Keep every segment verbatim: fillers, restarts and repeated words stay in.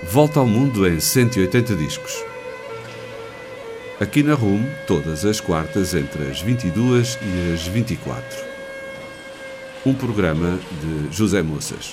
Volta ao Mundo em cento e oitenta discos. Aqui na R U M, todas as quartas entre as vinte e duas e as vinte e quatro. Um programa de José Moças.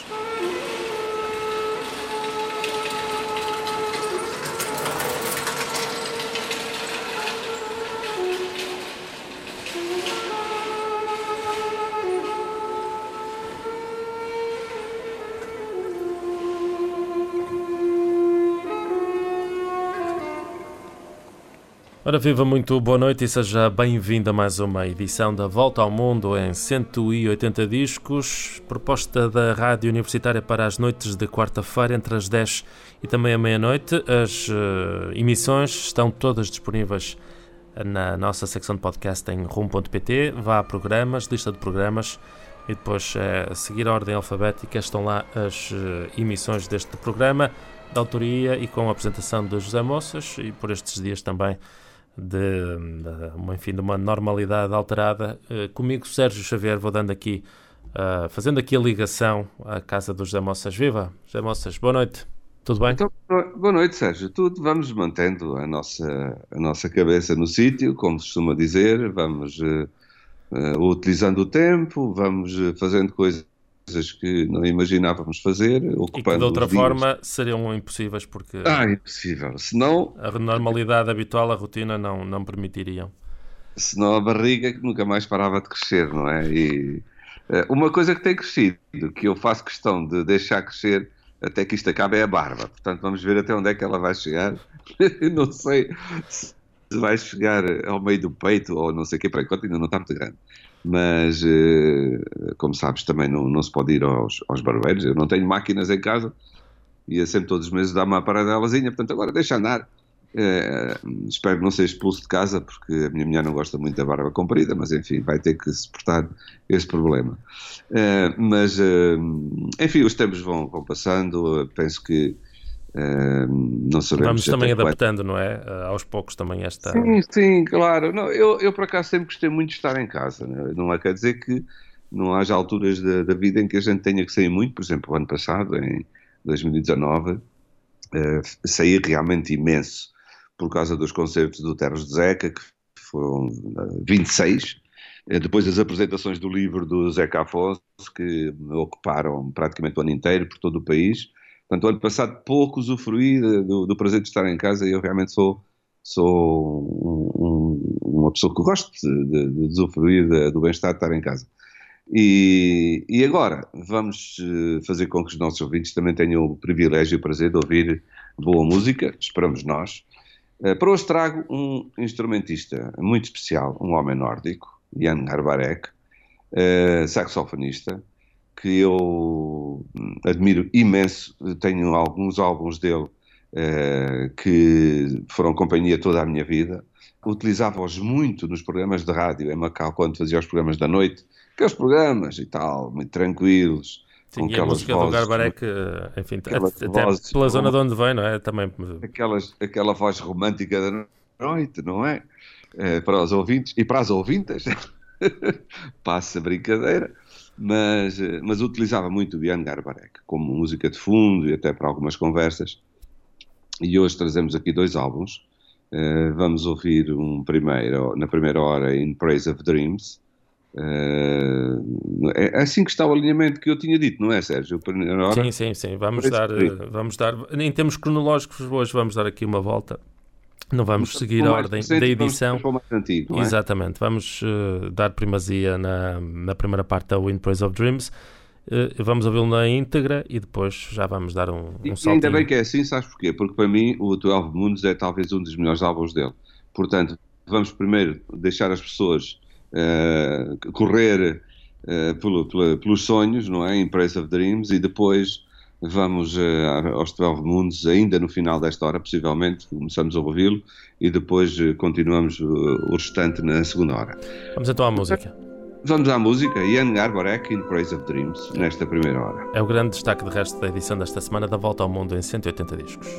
Ora, viva, muito boa noite e seja bem-vindo a mais uma edição da Volta ao Mundo em cento e oitenta discos, proposta da Rádio Universitária para as noites de quarta-feira entre as dez e também a meia-noite. As uh, emissões estão todas disponíveis na nossa secção de podcast em rum ponto pt. Vá a programas, lista de programas e depois, uh, a seguir a ordem alfabética, estão lá as uh, emissões deste programa, da autoria e com a apresentação de José Moças, e por estes dias também de, de, uma, enfim, de uma normalidade alterada. Uh, comigo, Sérgio Xavier, vou dando aqui, uh, fazendo aqui a ligação à casa do José Moças. Viva, José Moças, boa noite, tudo bem? Então, boa noite, Sérgio. Tudo, vamos mantendo a nossa, a nossa cabeça no sítio, como se costuma dizer, vamos uh, uh, utilizando o tempo, vamos uh, fazendo coisas que não imaginávamos fazer, ocupando e que de outra os dias. forma seriam impossíveis, porque Ah, impossível. Senão, a normalidade habitual, a rotina, não, não permitiriam. senão a barriga que nunca mais parava de crescer, não é? E uh, uma coisa que tem crescido, que eu faço questão de deixar crescer até que isto acabe, é a barba. Portanto, vamos ver até onde é que ela vai chegar. Não sei se vai chegar ao meio do peito ou não sei o quê, para enquanto ainda não está muito grande. Mas, como sabes, também não, não se pode ir aos, aos barbeiros. Eu não tenho máquinas em casa, ia sempre todos os meses dar uma paradelazinha, portanto agora deixa andar. É, espero que não seja expulso de casa, porque a minha mulher não gosta muito da barba comprida, mas enfim, vai ter que suportar esse problema. É, mas, enfim, os tempos vão, vão passando, penso que Uh, não sabemos. Vamos também adaptando, quando... não é? Uh, aos poucos também esta... Sim, sim, claro. Não, eu, eu, por acaso, sempre gostei muito de estar em casa. Né? Não é, quer dizer que não haja alturas da, da vida em que a gente tenha que sair muito. Por exemplo, o ano passado, em dois mil e dezanove, uh, saí realmente imenso por causa dos concertos do Terras de Zeca, que foram uh, vinte e seis. Uh, depois das apresentações do livro do Zeca Afonso, que ocuparam praticamente o ano inteiro por todo o país. Portanto, o ano passado pouco usufruí do, do prazer de estar em casa, e eu realmente sou, sou um, um, uma pessoa que gosta de, de, de usufruir de, do bem-estar de estar em casa. E, e agora vamos fazer com que os nossos ouvintes também tenham o privilégio e o prazer de ouvir boa música, esperamos nós. Para hoje trago um instrumentista muito especial, um homem nórdico, Jan Garbarek, saxofonista, que eu admiro imenso. Tenho alguns álbuns dele uh, que foram companhia toda a minha vida. Utilizava-os muito nos programas de rádio em Macau, quando fazia os programas da noite, aqueles programas e tal, muito tranquilos. Sim, com e a música vozes, do Garbarek, enfim, até vozes, pela zona de onde vem, não é? Também... Aquelas, aquela voz romântica da noite, não é? Uh, para os ouvintes e para as ouvintas, passa a brincadeira. Mas, mas utilizava muito o Jan Garbarek como música de fundo e até para algumas conversas. E hoje trazemos aqui dois álbuns. Uh, vamos ouvir um primeiro, na primeira hora, In Praise of Dreams. Uh, é assim que está o alinhamento que eu tinha dito, não é, Sérgio? Hora, sim, sim, sim. Vamos dar, vamos dar, em termos cronológicos, hoje vamos dar aqui uma volta. Não vamos então, seguir a ordem da edição. Vamos antigo, não é? Exatamente. Vamos uh, dar primazia na, na primeira parte da In Praise of Dreams. Uh, vamos ouvi-lo na íntegra e depois já vamos dar um, um saltinho. Ainda bem que é assim, sabes porquê? Porque para mim o doze Mundos é talvez um dos melhores álbuns dele. Portanto, vamos primeiro deixar as pessoas uh, correr uh, pelo, pelo, pelos sonhos, não é? In Praise of Dreams, e depois vamos uh, aos doze Mundos ainda no final desta hora, possivelmente, começamos a ouvi-lo e depois uh, continuamos uh, o restante na segunda hora. Vamos então à música. Vamos à música. Jan Garbarek, In Praise of Dreams, nesta primeira hora. É o grande destaque de resto da edição desta semana da Volta ao Mundo em cento e oitenta discos.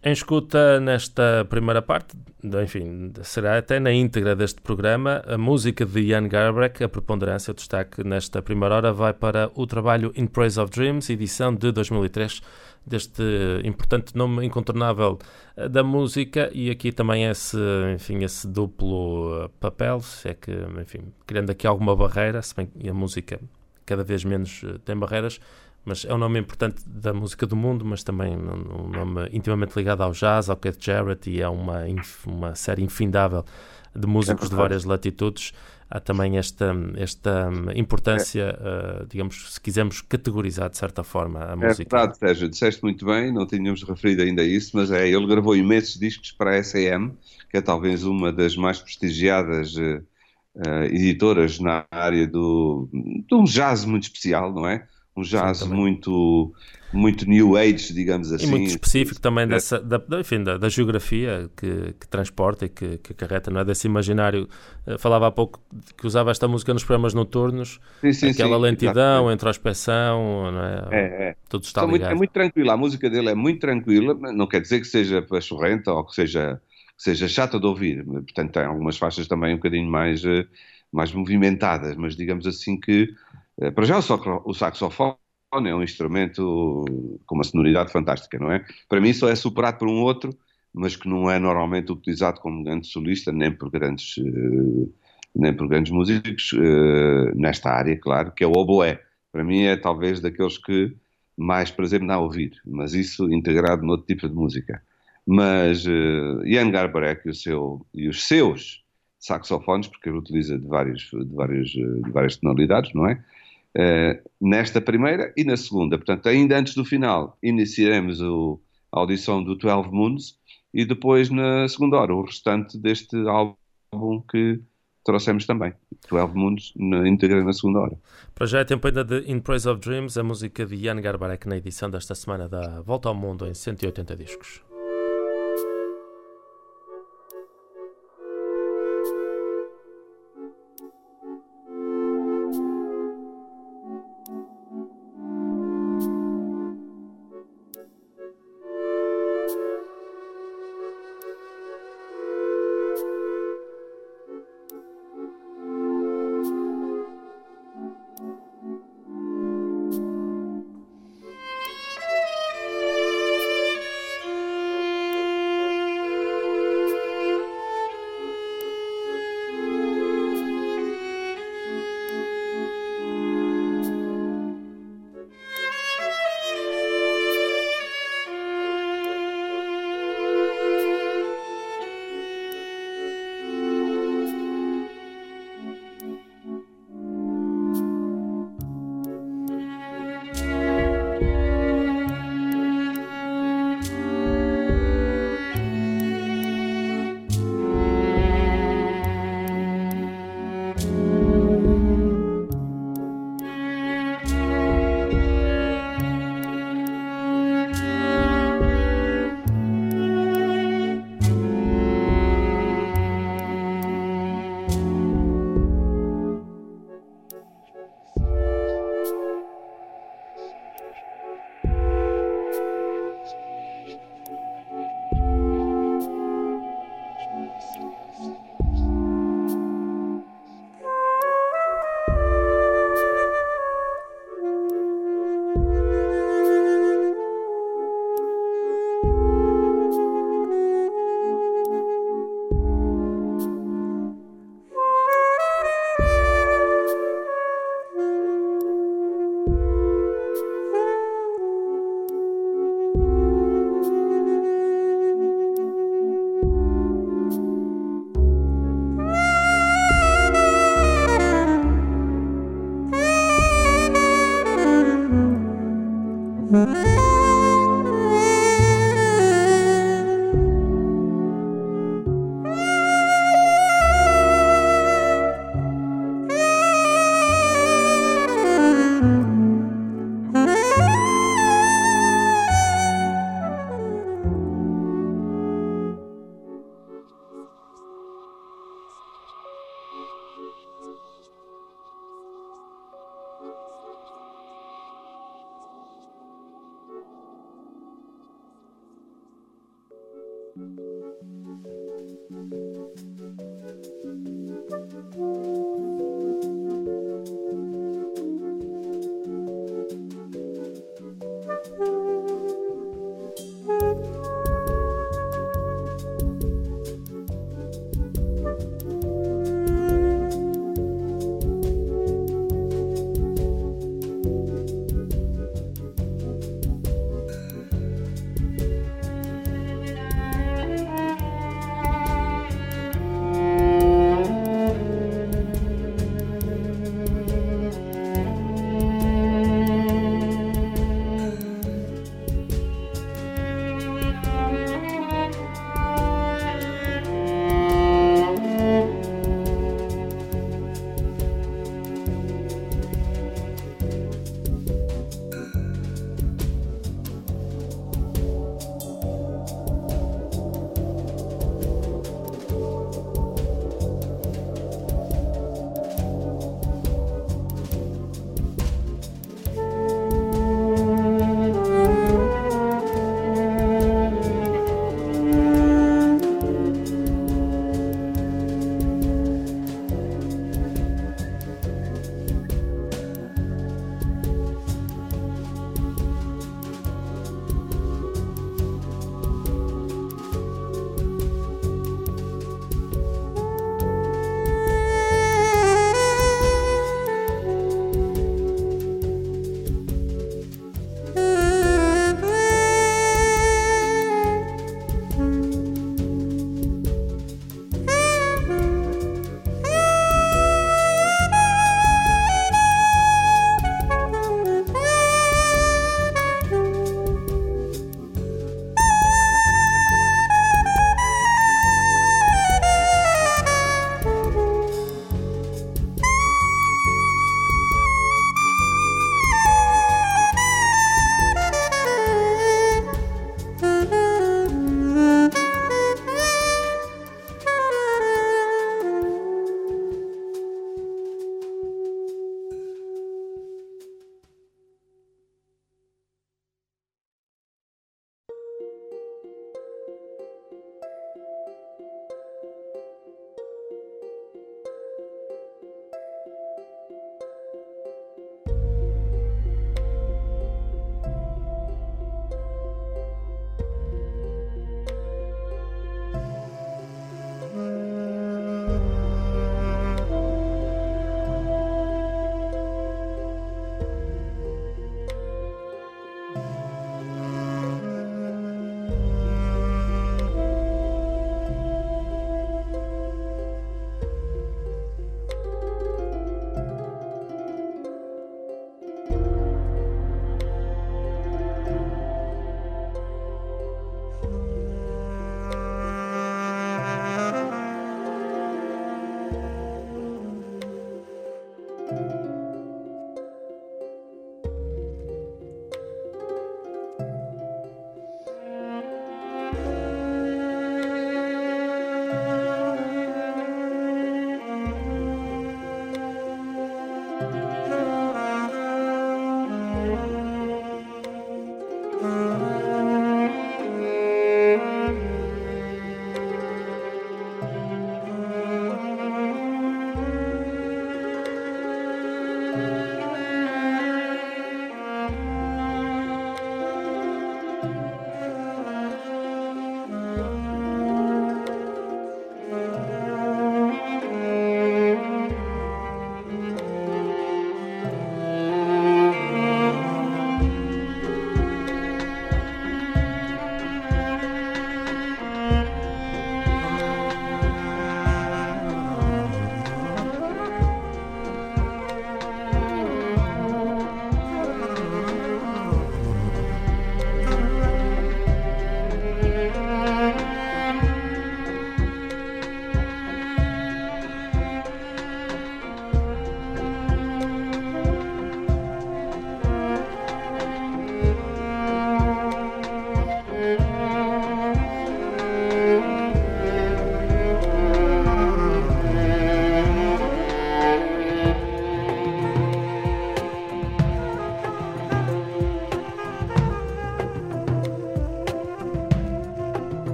Em escuta nesta primeira parte, enfim, será até na íntegra deste programa, a música de Jan Garbarek, a preponderância, o destaque nesta primeira hora vai para o trabalho In Praise of Dreams, edição de dois mil e três, deste importante nome incontornável da música, e aqui também esse, enfim, esse duplo papel, se é que, enfim, criando aqui alguma barreira, se bem que a música cada vez menos tem barreiras, mas é um nome importante da música do mundo, mas também um nome intimamente ligado ao jazz, ao Keith Jarrett, e é uma, uma série infindável de músicos de várias latitudes. Há também esta, esta importância, uh, digamos, se quisermos categorizar de certa forma a música. É verdade, Sérgio, disseste muito bem, não tínhamos referido ainda isso, mas é, ele gravou imensos discos para a S A M, que é talvez uma das mais prestigiadas uh, uh, editoras na área do, de um jazz muito especial, não é? Um jazz Sim, muito, muito new age, digamos assim. E muito específico também dessa, da, enfim, da, da geografia que, que transporta e que, que acarreta, não é? Desse imaginário. Falava há pouco que usava esta música nos programas noturnos, sim, sim, aquela sim, lentidão, exatamente. Introspeção, não é? É, é. Tudo está ligado. Muito, é muito tranquila, a música dele é muito tranquila, não quer dizer que seja pachorrenta ou que seja, que seja chata de ouvir, portanto tem algumas faixas também um bocadinho mais, mais movimentadas, mas digamos assim que para já o saxofone é um instrumento com uma sonoridade fantástica, não é? Para mim só é superado por um outro, mas que não é normalmente utilizado como grande solista, nem por grandes, nem por grandes músicos, nesta área, claro, que é o oboé. Para mim é talvez daqueles que mais prazer me dá a ouvir, mas isso integrado noutro tipo de música. Mas uh, Jan Garbarek e, o seu, e os seus saxofones, porque ele utiliza de, vários, de, vários, de várias tonalidades, não é? Uh, nesta primeira e na segunda. Portanto, ainda antes do final, iniciaremos o, a audição do Twelve Moons e depois, na segunda hora, o restante deste álbum que trouxemos também. Twelve Moons na íntegra na segunda hora. Para já é tempo ainda de In Praise of Dreams, a música de Jan Garbarek na edição desta semana da Volta ao Mundo em cento e oitenta discos.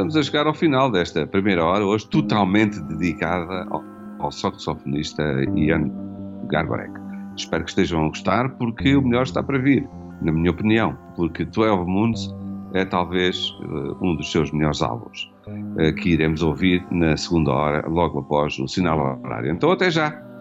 estamos a chegar ao final desta primeira hora, hoje totalmente dedicada ao, ao saxofonista Ian Garbarek. Espero que estejam a gostar, porque o melhor está para vir, na minha opinião, porque doze Moons é talvez uh, um dos seus melhores álbuns, uh, que iremos ouvir na segunda hora, logo após o sinal horário. Então até já!